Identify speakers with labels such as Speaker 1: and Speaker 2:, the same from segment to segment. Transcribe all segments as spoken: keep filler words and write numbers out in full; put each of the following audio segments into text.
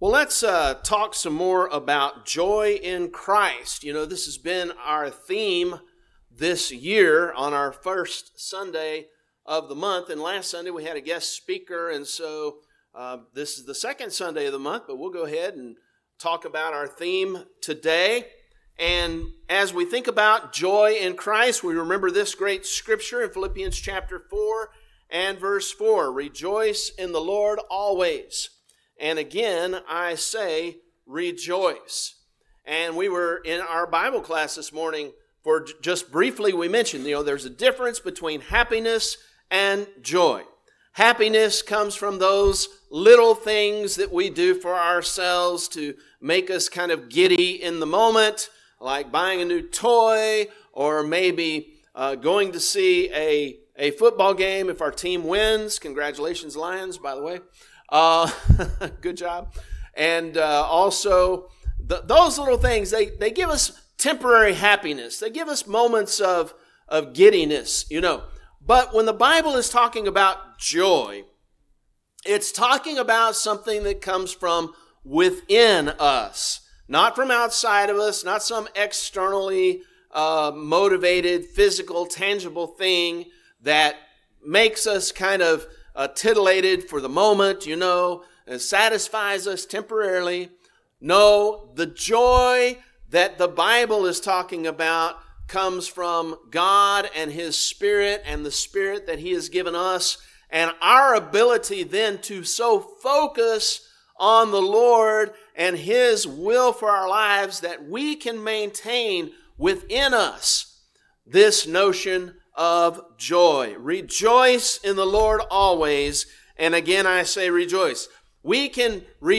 Speaker 1: Well, let's uh, talk some more about joy in Christ. You know, this has been our theme this year on our first Sunday of the month. And last Sunday we had a guest speaker, and so uh, this is the second Sunday of the month, but we'll go ahead and talk about our theme today. And as we think about joy in Christ, we remember this great scripture in Philippians chapter four and verse four. Rejoice in the Lord always. And again, I say, rejoice. And we were in our Bible class this morning, for just briefly we mentioned, you know, there's a difference between happiness and joy. Happiness comes from those little things that we do for ourselves to make us kind of giddy in the moment, like buying a new toy, or maybe uh, going to see a, a football game if our team wins. Congratulations, Lions, by the way. Uh, good job. And uh, also, the, those little things, they, they give us temporary happiness. They give us moments of, of giddiness, you know. But when the Bible is talking about joy, it's talking about something that comes from within us, not from outside of us, not some externally uh, motivated, physical, tangible thing that makes us kind of Uh, titillated for the moment, you know, and satisfies us temporarily. No, the joy that the Bible is talking about comes from God and His Spirit and the Spirit that He has given us, and our ability then to so focus on the Lord and His will for our lives that we can maintain within us this notion of joy. Rejoice in the Lord always. And again, I say rejoice. We can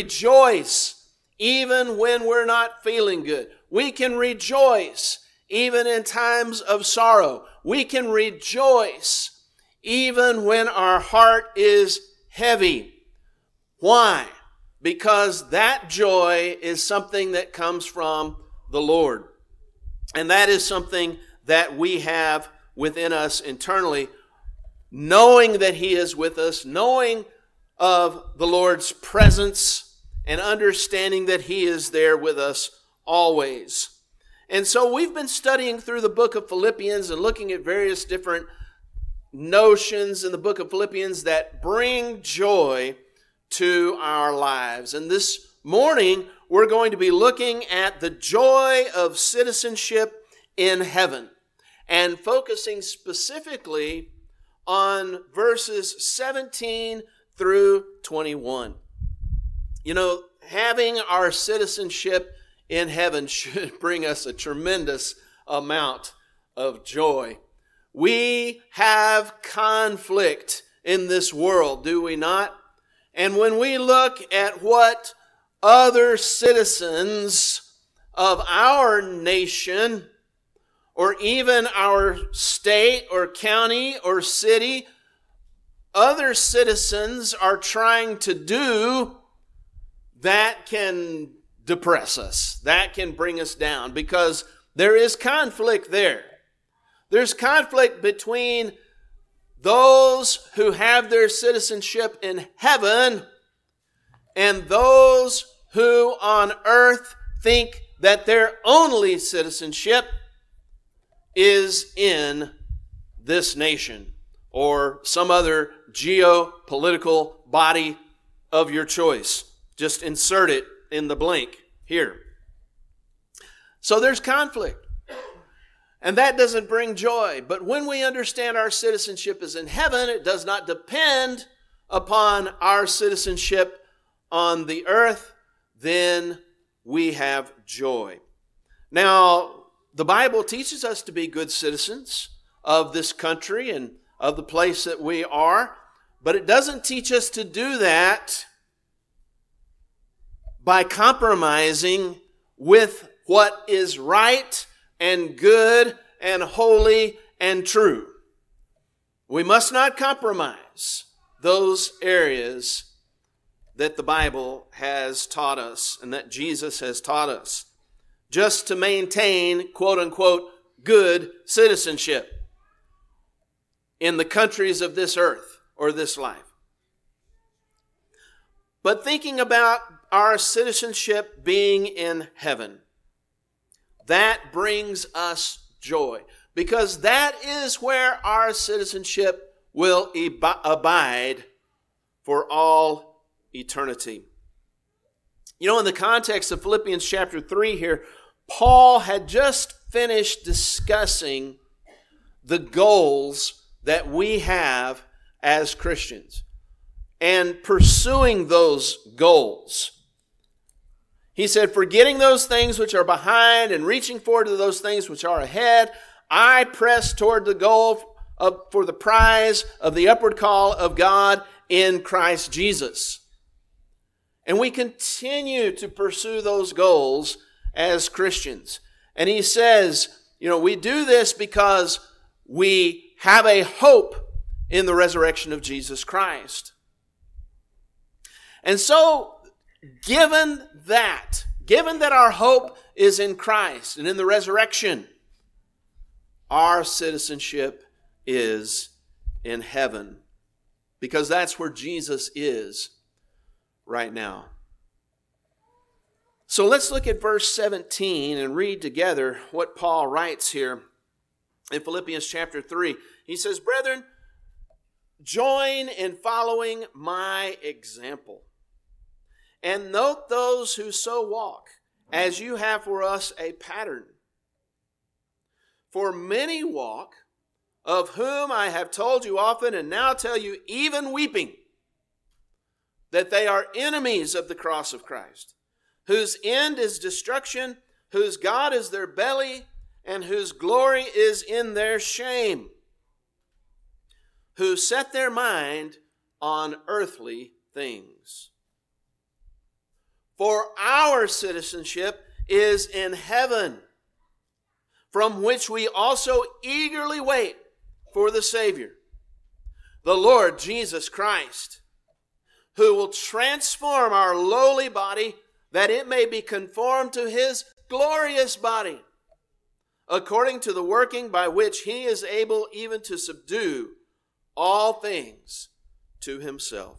Speaker 1: rejoice even when we're not feeling good. We can rejoice even in times of sorrow. We can rejoice even when our heart is heavy. Why? Because that joy is something that comes from the Lord. And that is something that we have within us internally, knowing that He is with us, knowing of the Lord's presence, and understanding that He is there with us always. And so we've been studying through the book of Philippians and looking at various different notions in the book of Philippians that bring joy to our lives. And this morning, we're going to be looking at the joy of citizenship in heaven, and focusing specifically on verses seventeen through twenty-one. You know, having our citizenship in heaven should bring us a tremendous amount of joy. We have conflict in this world, do we not? And when we look at what other citizens of our nation, or even our state or county or city, other citizens are trying to do, that can depress us. That can bring us down, because there is conflict there. There's conflict between those who have their citizenship in heaven and those who on earth think that their only citizenship is in this nation or some other geopolitical body of your choice. Just insert it in the blank here. So there's conflict. And that doesn't bring joy. But when we understand our citizenship is in heaven, it does not depend upon our citizenship on the earth, then we have joy. Now, the Bible teaches us to be good citizens of this country and of the place that we are, but it doesn't teach us to do that by compromising with what is right and good and holy and true. We must not compromise those areas that the Bible has taught us and that Jesus has taught us, just to maintain, quote unquote, good citizenship in the countries of this earth or this life. But thinking about our citizenship being in heaven, that brings us joy, because that is where our citizenship will abide for all eternity. You know, in the context of Philippians chapter three here, Paul had just finished discussing the goals that we have as Christians and pursuing those goals. He said, forgetting those things which are behind and reaching forward to those things which are ahead, I press toward the goal of, for the prize of the upward call of God in Christ Jesus. And we continue to pursue those goals as Christians. And he says, you know, we do this because we have a hope in the resurrection of Jesus Christ. And so, given that, given that our hope is in Christ and in the resurrection, our citizenship is in heaven, because that's where Jesus is right now. So let's look at verse seventeen and read together what Paul writes here in Philippians chapter three. He says, brethren, join in following my example, and note those who so walk, as you have for us a pattern. For many walk, of whom I have told you often, and now tell you even weeping, that they are enemies of the cross of Christ, whose end is destruction, whose God is their belly, and whose glory is in their shame, who set their mind on earthly things. For our citizenship is in heaven, from which we also eagerly wait for the Savior, the Lord Jesus Christ, who will transform our lowly body that it may be conformed to His glorious body, according to the working by which He is able even to subdue all things to Himself.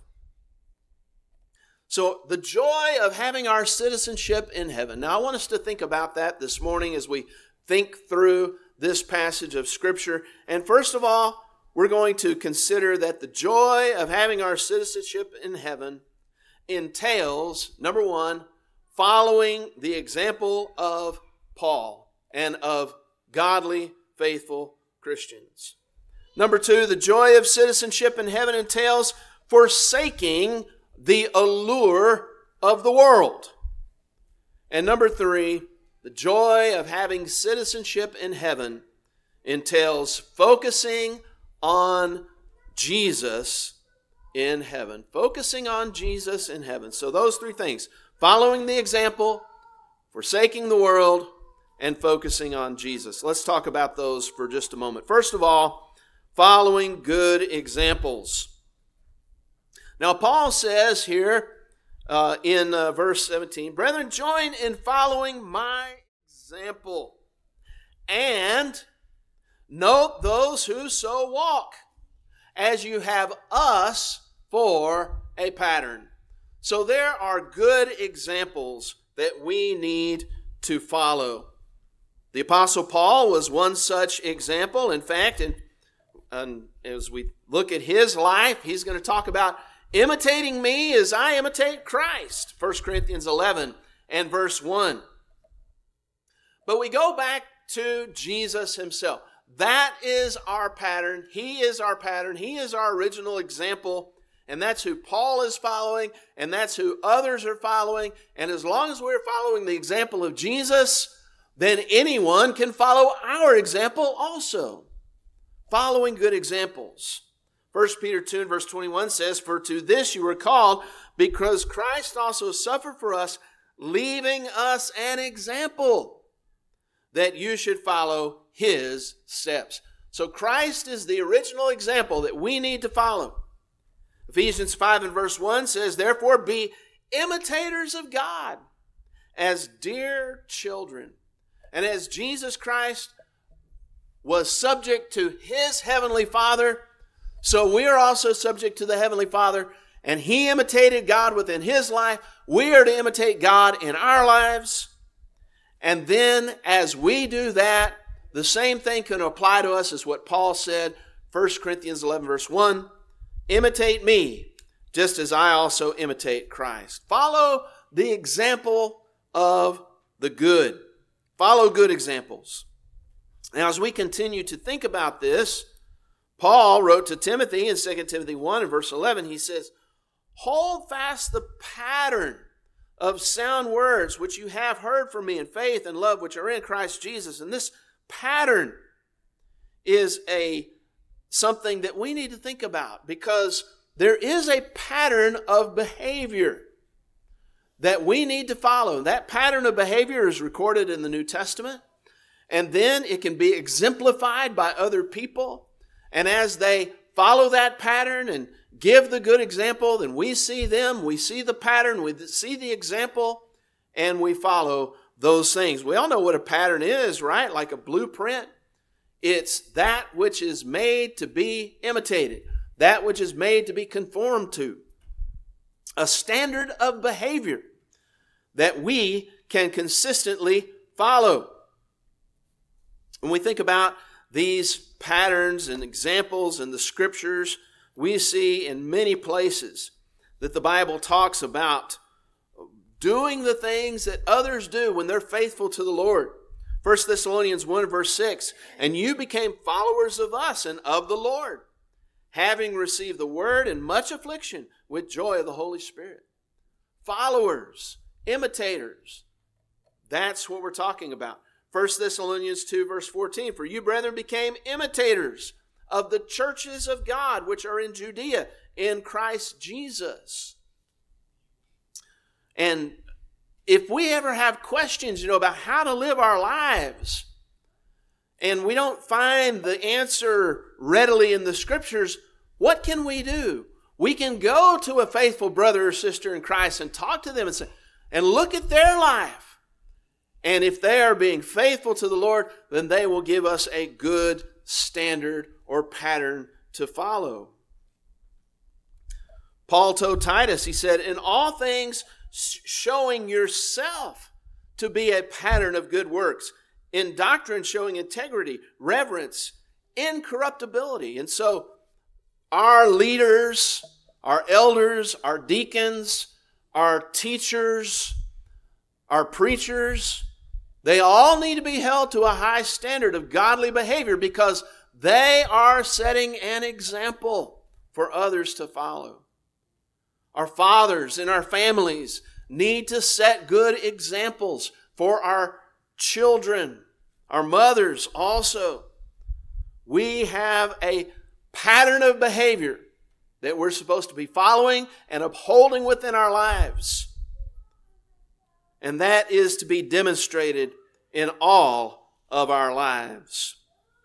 Speaker 1: So the joy of having our citizenship in heaven. Now I want us to think about that this morning as we think through this passage of Scripture. And first of all, we're going to consider that the joy of having our citizenship in heaven entails, number one, following the example of Paul and of godly, faithful Christians. Number two, the joy of citizenship in heaven entails forsaking the allure of the world. And number three, the joy of having citizenship in heaven entails focusing on Jesus in heaven. Focusing on Jesus in heaven. So those three things: following the example, forsaking the world, and focusing on Jesus. Let's talk about those for just a moment. First of all, following good examples. Now, Paul says here uh, in uh, verse seventeen, brethren, join in following my example, and note those who so walk, as you have us for a pattern. So there are good examples that we need to follow. The Apostle Paul was one such example. In fact, and, and as we look at his life, he's going to talk about imitating me as I imitate Christ. First Corinthians eleven and verse one. But we go back to Jesus himself. That is our pattern. He is our pattern. He is our original example. And that's who Paul is following. And that's who others are following. And as long as we're following the example of Jesus, then anyone can follow our example also. Following good examples. First Peter two and verse twenty-one says, for to this you were called, because Christ also suffered for us, leaving us an example, that you should follow his steps. So Christ is the original example that we need to follow. Ephesians five and verse one says, therefore be imitators of God as dear children. And as Jesus Christ was subject to his heavenly Father, so we are also subject to the Heavenly Father, and he imitated God within his life, we are to imitate God in our lives. And then as we do that, the same thing can apply to us as what Paul said, First Corinthians eleven verse one, imitate me, just as I also imitate Christ. Follow the example of the good. Follow good examples. Now, as we continue to think about this, Paul wrote to Timothy in Second Timothy one and verse eleven, he says, hold fast the pattern of sound words which you have heard from me in faith and love which are in Christ Jesus. And this pattern is a something that we need to think about, because there is a pattern of behavior that we need to follow. That pattern of behavior is recorded in the New Testament, and then it can be exemplified by other people. And as they follow that pattern and give the good example, then we see them, we see the pattern, we see the example, and we follow those things. We all know what a pattern is, right? Like a blueprint. It's that which is made to be imitated, that which is made to be conformed to. A standard of behavior that we can consistently follow. When we think about these patterns and examples in the scriptures, we see in many places that the Bible talks about doing the things that others do when they're faithful to the Lord. First Thessalonians one verse six, and you became followers of us and of the Lord, having received the word in much affliction with joy of the Holy Spirit. Followers, imitators. That's what we're talking about. First Thessalonians two verse fourteen, for you, brethren, became imitators of the churches of God which are in Judea in Christ Jesus. And if we ever have questions, you know, about how to live our lives, and we don't find the answer readily in the scriptures, what can we do? We can go to a faithful brother or sister in Christ and talk to them and say, and look at their life. And if they are being faithful to the Lord, then they will give us a good standard or pattern to follow. Paul told Titus, he said, in all things showing yourself to be a pattern of good works, in doctrine showing integrity, reverence, incorruptibility. And so our leaders, our elders, our deacons, our teachers, our preachers, they all need to be held to a high standard of godly behavior, because they are setting an example for others to follow. Our fathers and our families need to set good examples for our children. Our mothers also. We have a pattern of behavior that we're supposed to be following and upholding within our lives. And that is to be demonstrated in all of our lives.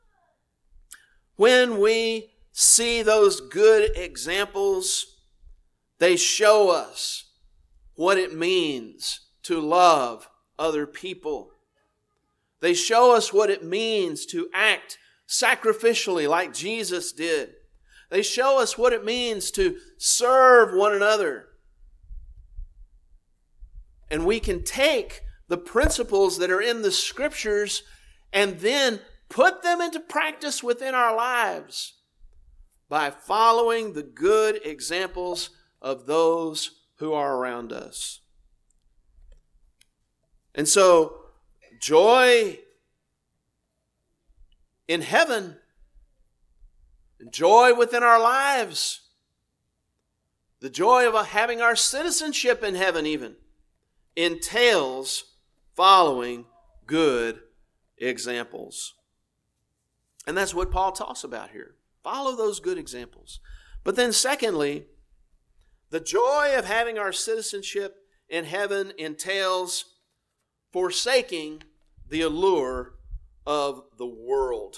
Speaker 1: When we see those good examples, they show us what it means to love other people. They show us what it means to act sacrificially like Jesus did. They show us what it means to serve one another. And we can take the principles that are in the scriptures and then put them into practice within our lives by following the good examples of those who are around us. And so, joy in heaven, joy within our lives, the joy of having our citizenship in heaven even, entails following good examples. And that's what Paul talks about here. Follow those good examples. But then secondly, the joy of having our citizenship in heaven entails forsaking the allure of the world.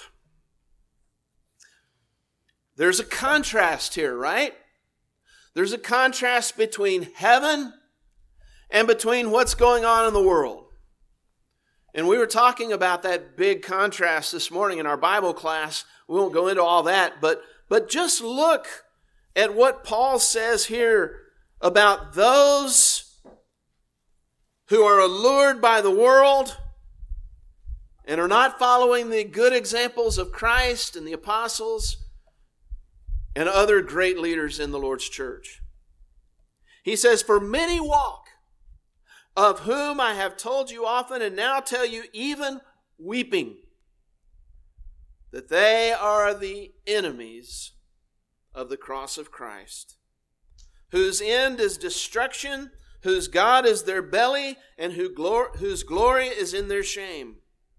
Speaker 1: There's a contrast here, right? There's a contrast between heaven and between what's going on in the world. And we were talking about that big contrast this morning in our Bible class. We won't go into all that, but, but just look at what Paul says here about those who are allured by the world and are not following the good examples of Christ and the apostles and other great leaders in the Lord's church. He says, "For many walk, of whom I have told you often and now tell you even weeping, that they are the enemies of the cross of Christ, whose end is destruction, whose God is their belly, and who glor- whose glory is in their shame,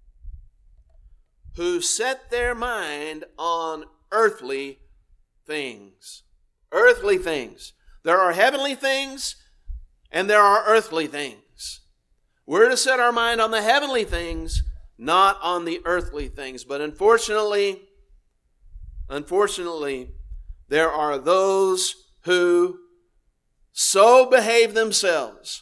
Speaker 1: who set their mind on earthly things." Earthly things. There are heavenly things and there are earthly things. We're to set our mind on the heavenly things, not on the earthly things. But unfortunately, unfortunately, there are those who so behave themselves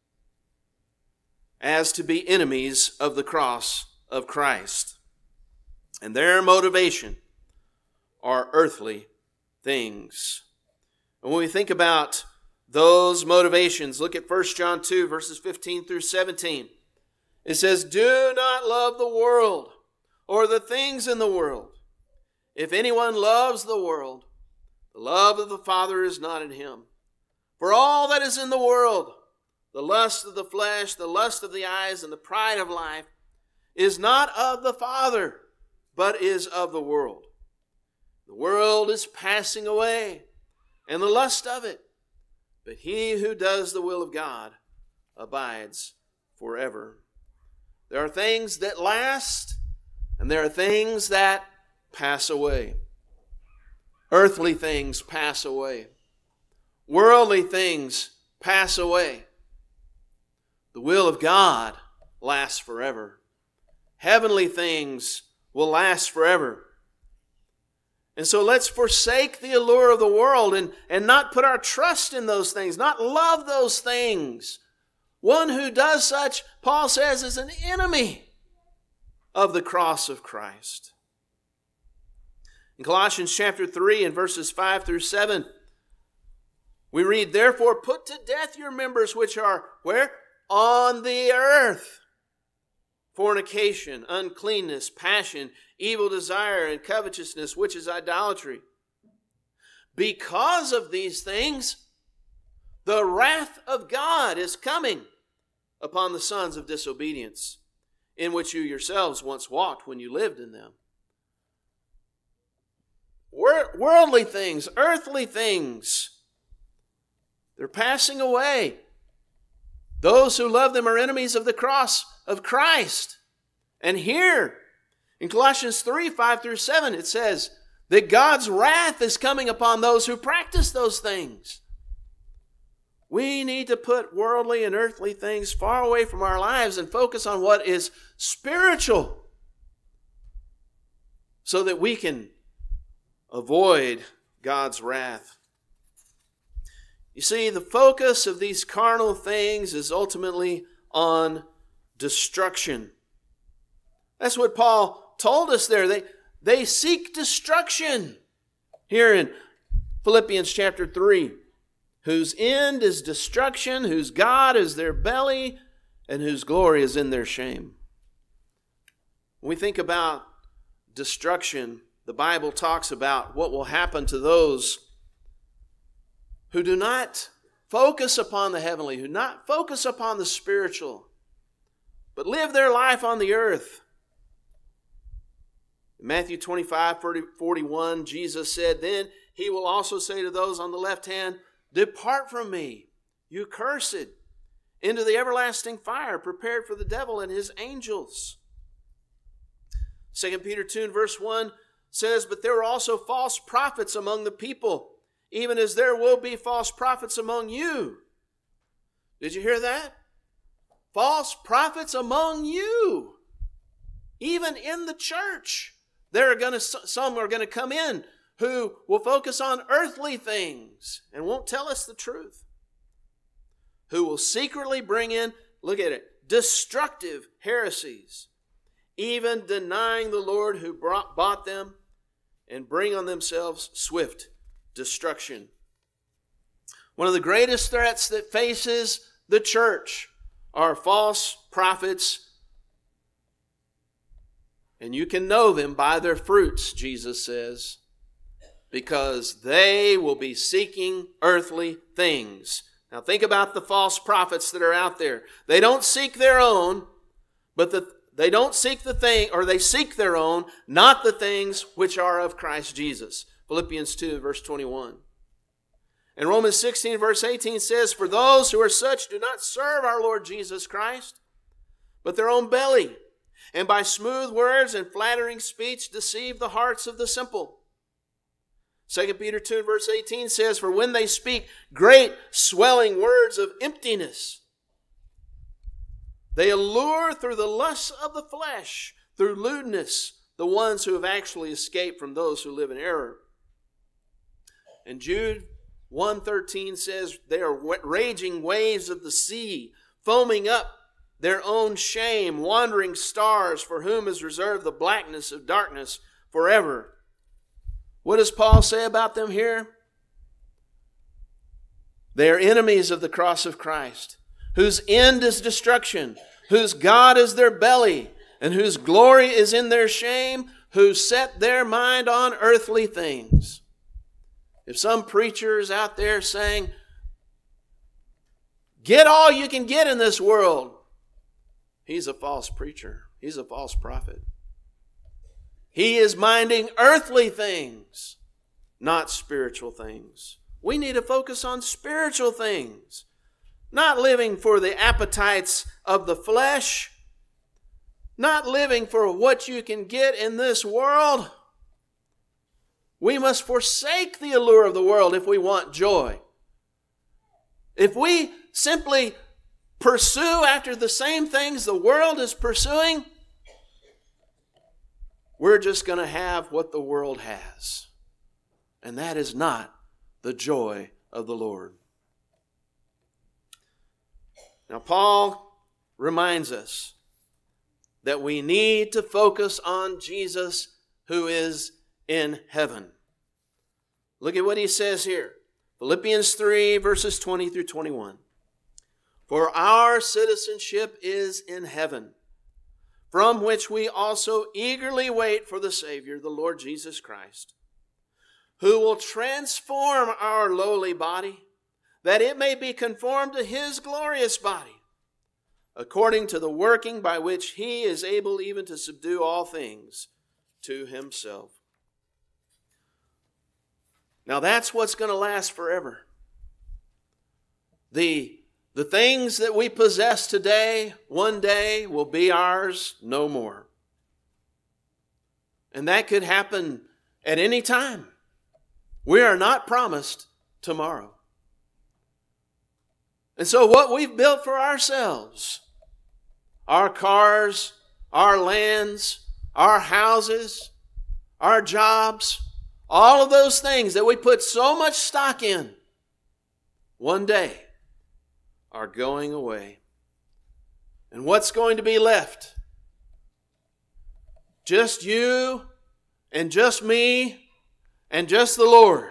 Speaker 1: as to be enemies of the cross of Christ. And their motivation are earthly things. And when we think about those motivations, look at First John two, verses fifteen through seventeen. It says, "Do not love the world or the things in the world. If anyone loves the world, the love of the Father is not in him. For all that is in the world, the lust of the flesh, the lust of the eyes, and the pride of life, is not of the Father, but is of the world. The world is passing away, and the lust of it. But he who does the will of God abides forever." There are things that last, and there are things that pass away. Earthly things pass away. Worldly things pass away. The will of God lasts forever. Heavenly things will last forever. And so let's forsake the allure of the world and, and not put our trust in those things, not love those things. One who does such, Paul says, is an enemy of the cross of Christ. In Colossians chapter three and verses five through seven, we read, "Therefore put to death your members which are," where? "On the earth. Fornication, uncleanness, passion, evil desire, and covetousness, which is idolatry. Because of these things, the wrath of God is coming upon the sons of disobedience, in which you yourselves once walked when you lived in them." Worldly things, earthly things, they're passing away. Those who love them are enemies of the cross of Christ. And here, in Colossians three, five through seven, it says that God's wrath is coming upon those who practice those things. We need to put worldly and earthly things far away from our lives and focus on what is spiritual, so that we can avoid God's wrath. You see, the focus of these carnal things is ultimately on destruction. That's what Paul told us there. They, they seek destruction. Here in Philippians chapter three, whose end is destruction, whose God is their belly, and whose glory is in their shame. When we think about destruction, the Bible talks about what will happen to those who do not focus upon the heavenly, who not focus upon the spiritual, but live their life on the earth. In Matthew twenty-five, forty-one, Jesus said, "Then he will also say to those on the left hand, 'Depart from me, you cursed, into the everlasting fire prepared for the devil and his angels.'" Second Peter two and verse one says, "But there were also false prophets among the people, even as there will be false prophets among you." Did you hear that? False prophets among you. Even in the church, there are going to, some are going to come in who will focus on earthly things and won't tell us the truth. Who will secretly bring in, look at it, destructive heresies, even denying the Lord who brought, bought them, and bring on themselves swift destruction. One of the greatest threats that faces the church are false prophets. And you can know them by their fruits, Jesus says, because they will be seeking earthly things. Now think about the false prophets that are out there. They don't seek their own, but the, they don't seek the thing, or they seek their own, not the things which are of Christ Jesus. Philippians two, verse twenty-one. And Romans sixteen, verse eighteen says, for those who are such do not serve our Lord Jesus Christ, but their own belly, and by smooth words and flattering speech deceive the hearts of the simple. Second Peter two, verse eighteen says, for when they speak great swelling words of emptiness, they allure through the lusts of the flesh, through lewdness, the ones who have actually escaped from those who live in error. And Jude one thirteen says, they are raging waves of the sea, foaming up their own shame, wandering stars, for whom is reserved the blackness of darkness forever. What does Paul say about them here? They are enemies of the cross of Christ, whose end is destruction, whose God is their belly, and whose glory is in their shame, who set their mind on earthly things. If some preacher is out there saying, get all you can get in this world, he's a false preacher. He's a false prophet. He is minding earthly things, not spiritual things. We need to focus on spiritual things, not living for the appetites of the flesh, not living for what you can get in this world. We must forsake the allure of the world if we want joy. If we simply pursue after the same things the world is pursuing, we're just going to have what the world has. And that is not the joy of the Lord. Now, Paul reminds us that we need to focus on Jesus who is in heaven. Look at what he says here. Philippians three, verses twenty through twenty-one. For our citizenship is in heaven, from which we also eagerly wait for the Savior, the Lord Jesus Christ, who will transform our lowly body, that it may be conformed to his glorious body, according to the working by which he is able even to subdue all things to himself. Now that's what's going to last forever. The The things that we possess today, one day will be ours no more. And that could happen at any time. We are not promised tomorrow. And so what we've built for ourselves, our cars, our lands, our houses, our jobs, all of those things that we put so much stock in, one day are going away. And what's going to be left? Just you and just me and just the Lord.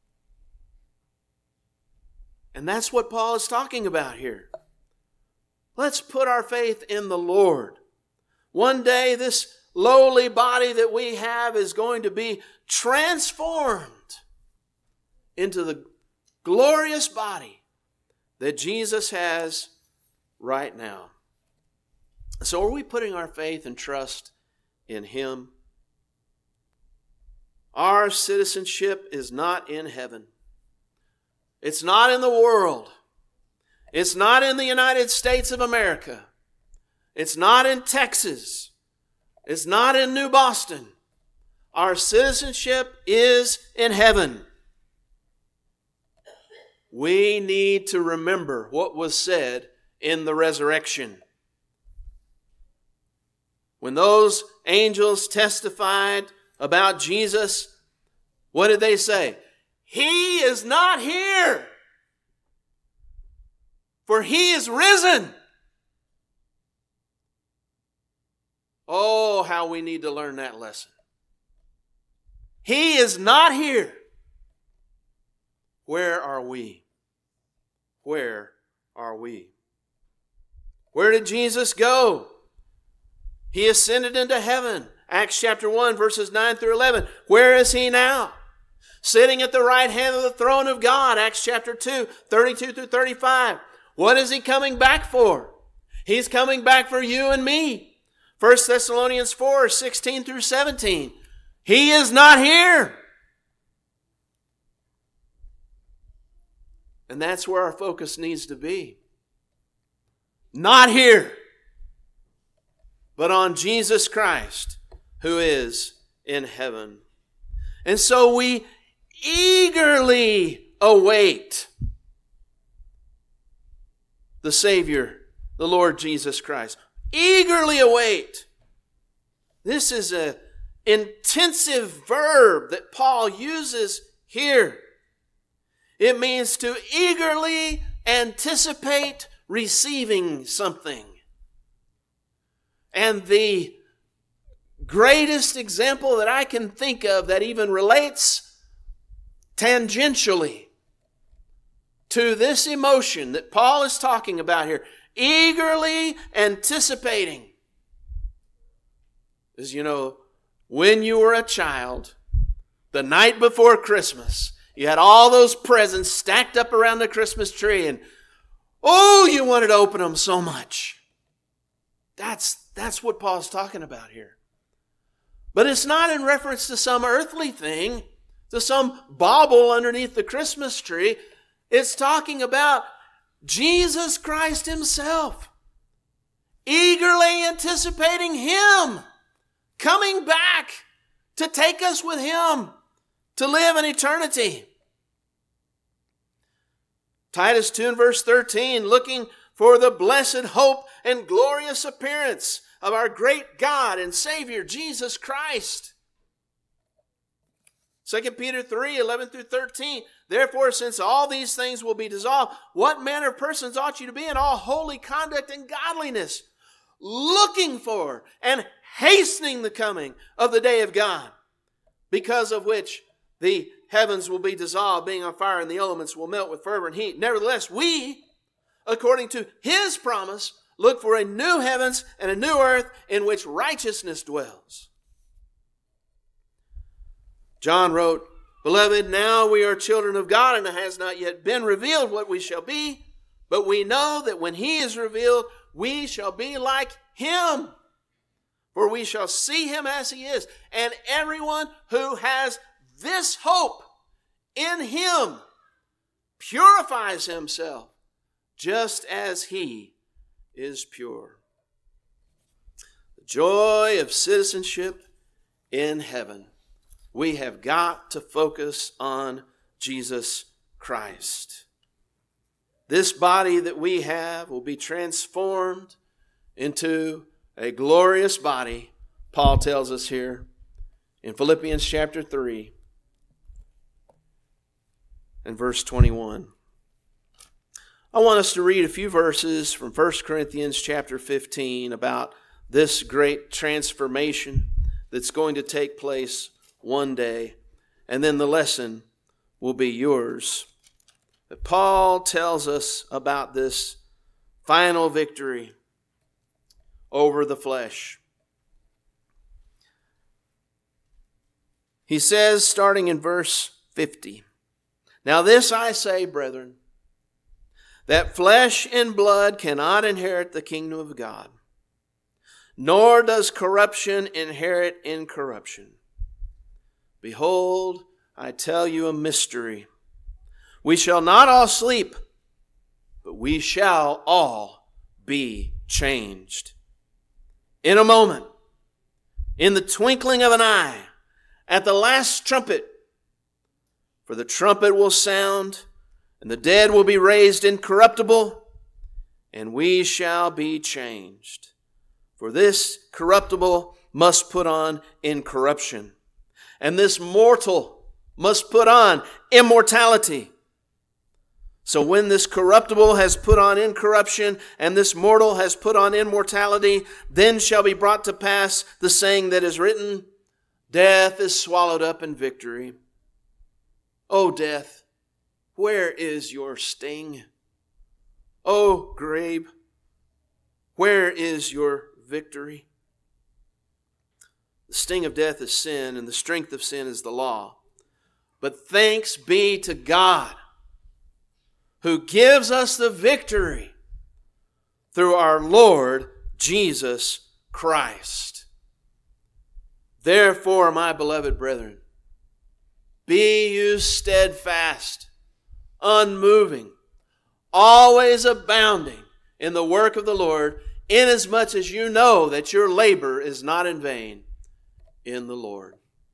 Speaker 1: And that's what Paul is talking about here. Let's put our faith in the Lord. One day this lowly body that we have is going to be transformed into the glorious body that Jesus has right now. So are we putting our faith and trust in Him? Our citizenship is not in heaven. It's not in the world. It's not in the United States of America. It's not in Texas. It's not in New Boston. Our citizenship is in heaven. We need to remember what was said in the resurrection. When those angels testified about Jesus, what did they say? He is not here, for He is risen. Oh, how we need to learn that lesson. He is not here. Where are we? where are we? Where did Jesus go? He ascended into heaven. Acts chapter one, verses nine through eleven. Where is he now? Sitting at the right hand of the throne of God. Acts chapter two, thirty-two through thirty-five. What is he coming back for? He's coming back for you and me. First Thessalonians four, sixteen through seventeen. He is not here. And that's where our focus needs to be. Not here, but on Jesus Christ, who is in heaven. And so we eagerly await the Savior, the Lord Jesus Christ. Eagerly await. This is an intensive verb that Paul uses here. It means to eagerly anticipate receiving something. And the greatest example that I can think of that even relates tangentially to this emotion that Paul is talking about here, eagerly anticipating, is, you know, when you were a child, the night before Christmas, you had all those presents stacked up around the Christmas tree, and oh, you wanted to open them so much. That's, that's what Paul's talking about here. But it's not in reference to some earthly thing, to some bauble underneath the Christmas tree. It's talking about Jesus Christ himself, eagerly anticipating him coming back to take us with him to live in eternity. Titus two and verse thirteen, looking for the blessed hope and glorious appearance of our great God and Savior, Jesus Christ. Second Peter three, eleven through thirteen, therefore, since all these things will be dissolved, what manner of persons ought you to be in all holy conduct and godliness, looking for and hastening the coming of the day of God, because of which the heavens will be dissolved, being on fire, and the elements will melt with fervent heat. Nevertheless, we, according to his promise, look for a new heavens and a new earth in which righteousness dwells. John wrote, Beloved, now we are children of God, and it has not yet been revealed what we shall be, but we know that when he is revealed, we shall be like him, for we shall see him as he is. And everyone who has this hope in him purifies himself just as he is pure. The joy of citizenship in heaven. We have got to focus on Jesus Christ. This body that we have will be transformed into a glorious body, Paul tells us here in Philippians chapter three and verse twenty-one. I want us to read a few verses from First Corinthians chapter fifteen about this great transformation that's going to take place one day, and then the lesson will be yours. But Paul tells us about this final victory over the flesh. He says, starting in verse fifty, Now this I say, brethren, that flesh and blood cannot inherit the kingdom of God, nor does corruption inherit incorruption. Behold, I tell you a mystery. We shall not all sleep, but we shall all be changed. In a moment, in the twinkling of an eye, at the last trumpet. For the trumpet will sound, and the dead will be raised incorruptible, and we shall be changed. For this corruptible must put on incorruption, and this mortal must put on immortality. So when this corruptible has put on incorruption, and this mortal has put on immortality, then shall be brought to pass the saying that is written, Death is swallowed up in victory. O death, where is your sting? O grave, where is your victory? The sting of death is sin, and the strength of sin is the law. But thanks be to God, who gives us the victory through our Lord Jesus Christ. Therefore, my beloved brethren, be you steadfast, unmoving, always abounding in the work of the Lord, inasmuch as you know that your labor is not in vain in the Lord.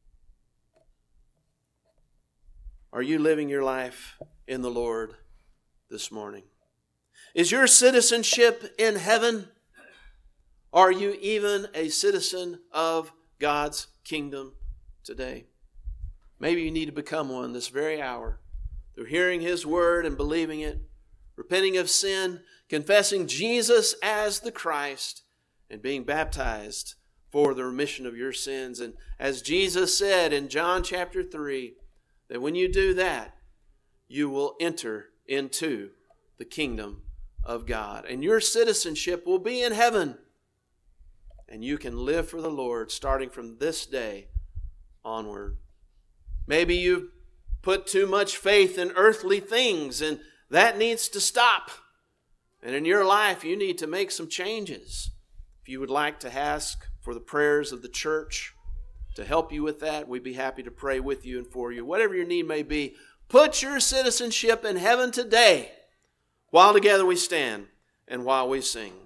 Speaker 1: Are you living your life in the Lord this morning? Is your citizenship in heaven? Are you even a citizen of God's kingdom today? Maybe you need to become one this very hour through hearing His word and believing it, repenting of sin, confessing Jesus as the Christ, and being baptized for the remission of your sins. And as Jesus said in John chapter three, that when you do that, you will enter into the kingdom of God. And your citizenship will be in heaven. And you can live for the Lord starting from this day onward. Maybe you've put too much faith in earthly things, and that needs to stop. And in your life, you need to make some changes. If you would like to ask for the prayers of the church to help you with that, we'd be happy to pray with you and for you. Whatever your need may be, put your citizenship in heaven today while together we stand and while we sing.